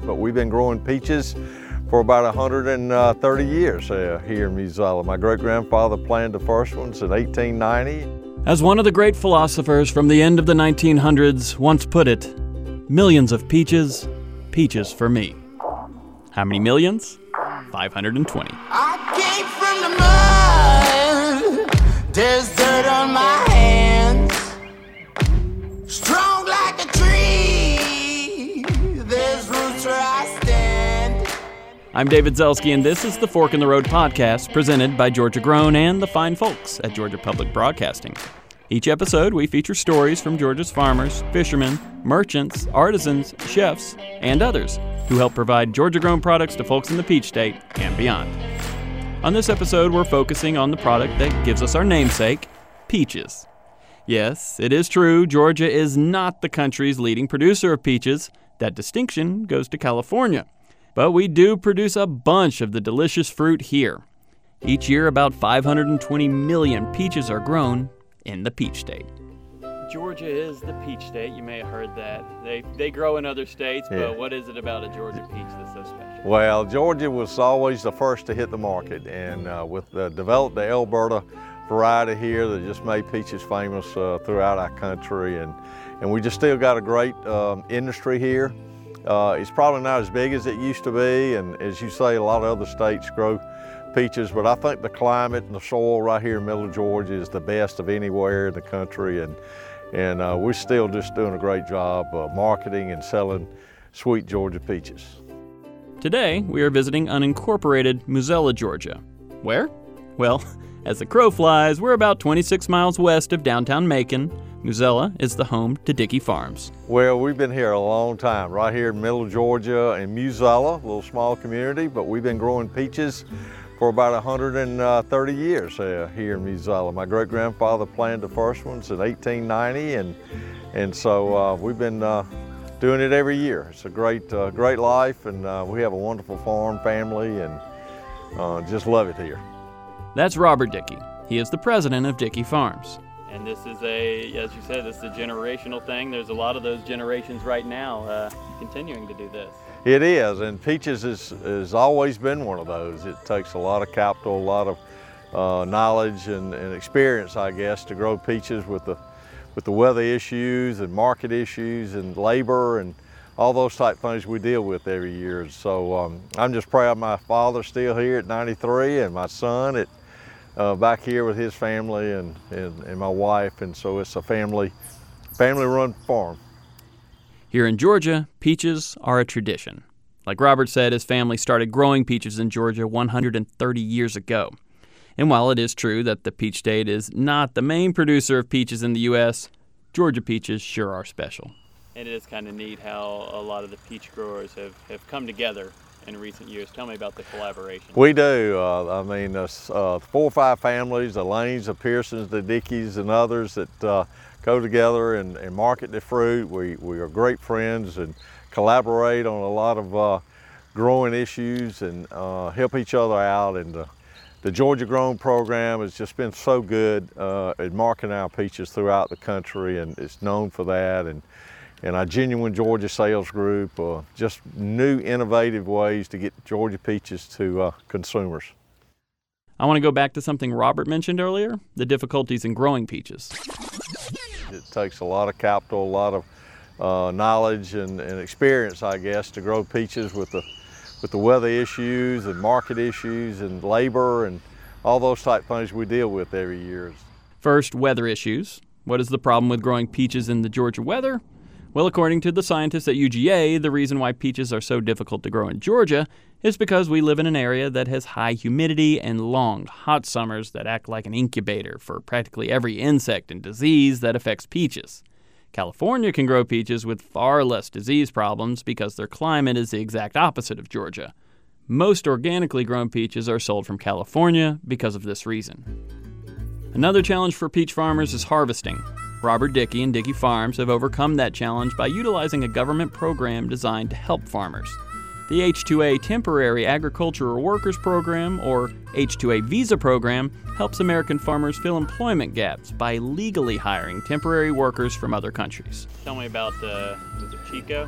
but we've been growing peaches for about 130 years here in Musella. My great-grandfather planted the first ones in 1890. As one of the great philosophers from the end of the 1900s once put it, millions of peaches, peaches for me. How many millions? 520. I came from the mud, there's dirt on my hands. Strong like a tree, there's roots where I stand. I'm David Zelski, and this is the Fork in the Road podcast presented by Georgia Grown and the fine folks at Georgia Public Broadcasting. Each episode, we feature stories from Georgia's farmers, fishermen, merchants, artisans, chefs, and others who help provide Georgia-grown products to folks in the Peach State and beyond. On this episode, we're focusing on the product that gives us our namesake, peaches. Yes, it is true, Georgia is not the country's leading producer of peaches. That distinction goes to California. But we do produce a bunch of the delicious fruit here. Each year, about 520 million peaches are grown in the Peach State. Georgia is the Peach State. You may have heard that. They grow in other states, but what is it about a Georgia peach that's so special? Well, Georgia was always the first to hit the market, and developed the Alberta variety here that just made peaches famous throughout our country, and we just still got a great industry here. It's probably not as big as it used to be, and as you say, a lot of other states grow peaches, but I think the climate and the soil right here in middle Georgia is the best of anywhere in the country, and we're still just doing a great job marketing and selling sweet Georgia peaches. Today, we are visiting unincorporated Musella, Georgia. Where? Well, as the crow flies, we're about 26 miles west of downtown Macon. Musella is the home to Dickey Farms. Well, we've been here a long time, right here in middle Georgia in Musella, a little small community, but we've been growing peaches for about 130 years here in Musella. My great-grandfather planted the first ones in 1890, and so we've been doing it every year. It's a great life, and we have a wonderful farm family, and just love it here. That's Robert Dickey. He is the president of Dickey Farms. And this is as you said, this is a generational thing. There's a lot of those generations right now continuing to do this. It is, and peaches has always been one of those. It takes a lot of capital, a lot of knowledge and experience, I guess, to grow peaches with the weather issues and market issues and labor and all those type things we deal with every year. So I'm just proud my father's still here at 93 and my son back here with his family and my wife, and so it's a family-run farm. Here in Georgia, peaches are a tradition. Like Robert said, his family started growing peaches in Georgia 130 years ago. And while it is true that the Peach State is not the main producer of peaches in the U.S., Georgia peaches sure are special. And it is kind of neat how a lot of the peach growers have come together in recent years. Tell me about the collaboration. We do. 4 or 5 families, the Lanes, the Pearsons, the Dickeys, and others that go together and market the fruit. We are great friends and collaborate on a lot of growing issues and help each other out. And the Georgia Grown program has just been so good at marketing our peaches throughout the country, and it's known for that. And our Genuine Georgia sales group, just new innovative ways to get Georgia peaches to consumers. I want to go back to something Robert mentioned earlier, the difficulties in growing peaches. It takes a lot of capital, a lot of knowledge and experience, I guess, to grow peaches with the weather issues and market issues and labor and all those type things we deal with every year. First, weather issues. What is the problem with growing peaches in the Georgia weather? Well, according to the scientists at UGA, the reason why peaches are so difficult to grow in Georgia is because we live in an area that has high humidity and long, hot summers that act like an incubator for practically every insect and disease that affects peaches. California can grow peaches with far less disease problems because their climate is the exact opposite of Georgia. Most organically grown peaches are sold from California because of this reason. Another challenge for peach farmers is harvesting. Robert Dickey and Dickey Farms have overcome that challenge by utilizing a government program designed to help farmers. The H-2A Temporary Agricultural Workers Program, or H-2A Visa Program, helps American farmers fill employment gaps by legally hiring temporary workers from other countries. Tell me about was it Chico?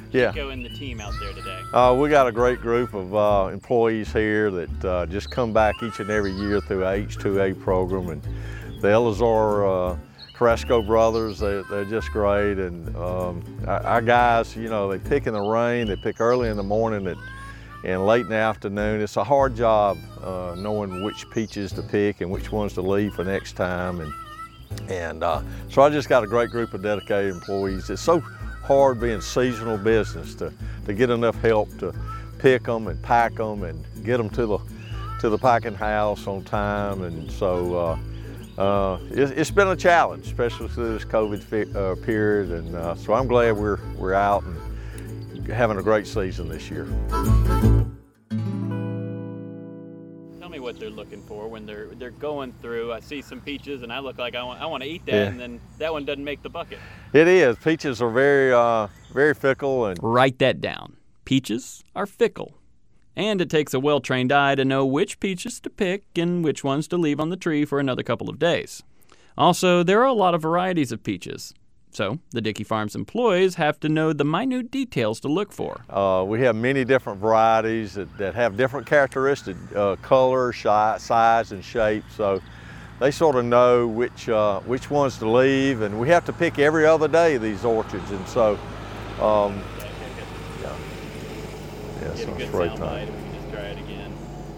Yeah. Chico and the team out there today? We got a great group of employees here that just come back each and every year through our H2A program, and the Elazar Carrasco brothers, they're just great, and our guys, you know, they pick in the rain, they pick early in the morning and late in the afternoon. It's a hard job knowing which peaches to pick and which ones to leave for next time, and so I just got a great group of dedicated employees. It's so hard being seasonal business to get enough help to pick them and pack them and get them to the packing house on time, and so it's been a challenge, especially through this COVID period, and so I'm glad we're out and having a great season this year. Tell me what they're looking for when they're going through. I see some peaches and I look like I want to eat that, Yeah. and then that one doesn't make the bucket. It is. Peaches are very fickle, and Write that down. Peaches are fickle. And it takes a well-trained eye to know which peaches to pick and which ones to leave on the tree for another couple of days. Also, there are a lot of varieties of peaches. So, the Dickey Farms employees have to know the minute details to look for. we have many different varieties that have different characteristics, color, size, and shape. So they sort of know which ones to leave, and we have to pick every other day these orchards, and so yeah, Get so a good it's great sound bite time. if we just try it again.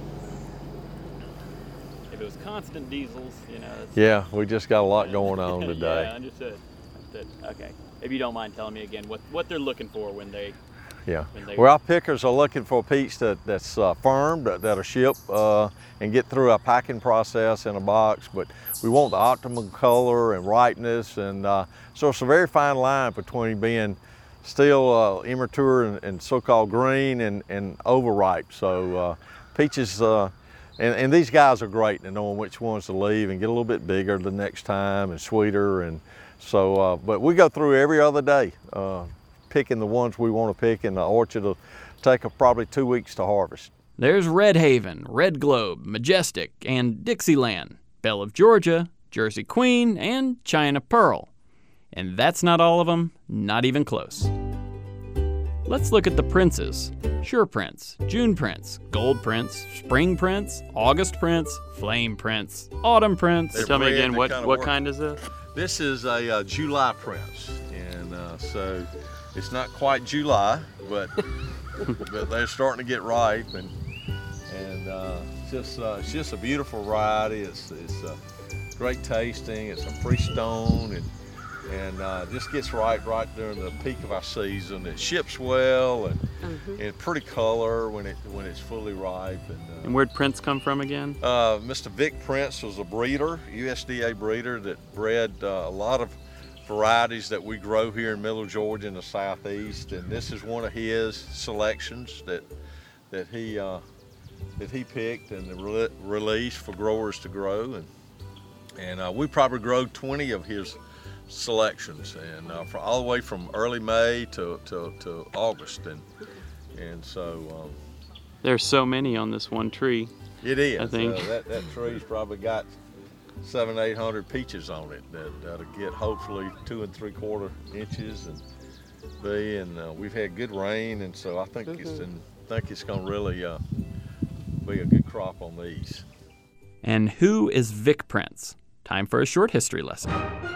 If it was constant diesels, you know. Yeah, we just got a lot going on Yeah, today. understood. Okay. If you don't mind telling me again what they're looking for when they. Yeah. When they- Well, our pickers are looking for a peach that's firm, that'll ship and get through our packing process in a box, but we want the optimum color and ripeness, and so it's a very fine line between being still immature and so-called green and overripe. So peaches, and these guys are great in knowing which ones to leave and get a little bit bigger the next time and sweeter, and so, but we go through every other day picking the ones we want to pick, and the orchard will take probably 2 weeks to harvest. There's Red Haven, Red Globe, Majestic, and Dixieland, Belle of Georgia, Jersey Queen, and China Pearl. And that's not all of them, not even close. Let's look at the princes. Sure Prince, June Prince, Gold Prince, Spring Prince, August Prince, Flame Prince, Autumn Prince. They're Tell me bred again, to what kinda what work. kind is this? This is a July Prince, and so it's not quite July, but but they're starting to get ripe, and it's just a beautiful variety. It's great tasting. It's a freestone, and just gets right during the peak of our season. It ships well, and pretty color when it's fully ripe. And where'd Prince come from again? Mr. Vic Prince was a breeder, USDA breeder, that bred a lot of varieties that we grow here in Middle Georgia in the southeast, and this is one of his selections that he picked and released for growers to grow, and we probably grow 20 of his selections, and for all the way from early May to August, and so There's so many on this one tree. it is. I think. That tree's probably got 700-800 peaches on it that'll get hopefully 2 3/4 inches and we've had good rain, and so I think it's going to really be a good crop on these. And who is Vic Prince? Time for a short history lesson.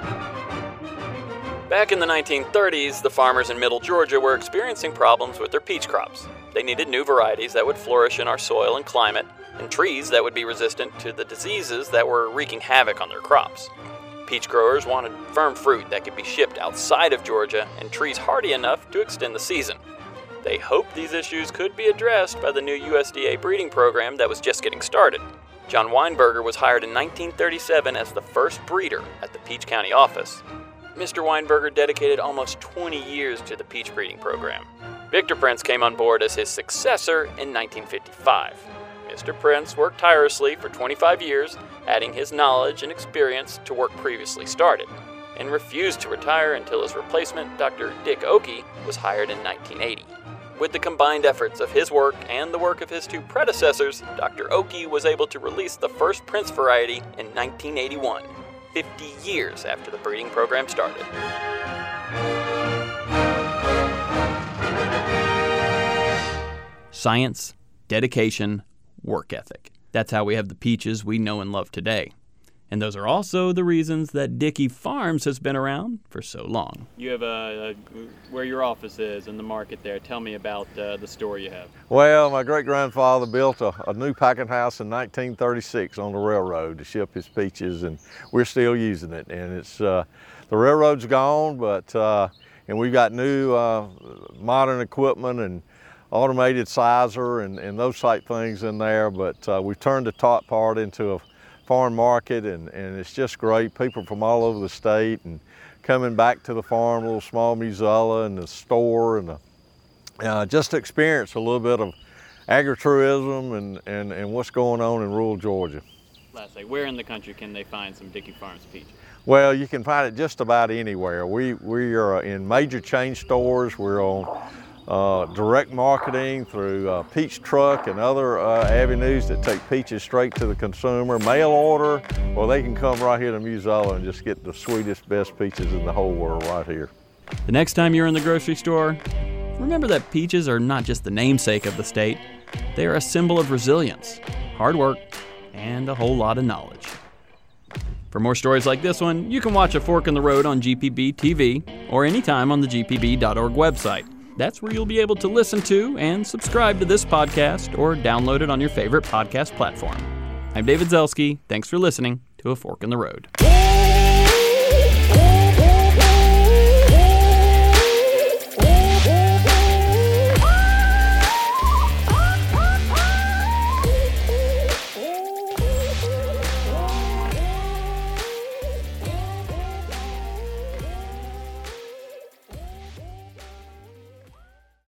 Back in the 1930s, the farmers in Middle Georgia were experiencing problems with their peach crops. They needed new varieties that would flourish in our soil and climate, and trees that would be resistant to the diseases that were wreaking havoc on their crops. Peach growers wanted firm fruit that could be shipped outside of Georgia and trees hardy enough to extend the season. They hoped these issues could be addressed by the new USDA breeding program that was just getting started. John Weinberger was hired in 1937 as the first breeder at the Peach County office. Mr. Weinberger dedicated almost 20 years to the peach breeding program. Victor Prince came on board as his successor in 1955. Mr. Prince worked tirelessly for 25 years, adding his knowledge and experience to work previously started, and refused to retire until his replacement, Dr. Dick Oakey, was hired in 1980. With the combined efforts of his work and the work of his two predecessors, Dr. Oakey was able to release the first Prince variety in 1981, 50 years after the breeding program started. science, dedication, work ethic. That's how we have the peaches we know and love today. And those are also the reasons that Dickey Farms has been around for so long. You have where your office is in the market there. Tell me about the store you have. Well, my great-grandfather built a new packing house in 1936 on the railroad to ship his peaches, and we're still using it. And it's the railroad's gone, but and we've got new modern equipment and automated sizer and those type things in there. But we've turned the top part into a farm market, and it's just great. People from all over the state and coming back to the farm, a little small musella and the store, and just to experience a little bit of agritourism and what's going on in rural Georgia. Lastly, where in the country can they find some Dickey Farms peaches? Well, you can find it just about anywhere. We are in major chain stores. We're on direct marketing through Peach Truck and other avenues that take peaches straight to the consumer. Mail order, well, they can come right here to Musella and just get the sweetest, best peaches in the whole world right here. The next time you're in the grocery store, remember that peaches are not just the namesake of the state. They are a symbol of resilience, hard work, and a whole lot of knowledge. For more stories like this one, you can watch A Fork in the Road on GPB TV or anytime on the gpb.org website. That's where you'll be able to listen to and subscribe to this podcast or download it on your favorite podcast platform. I'm David Zelski. Thanks for listening to A Fork in the Road.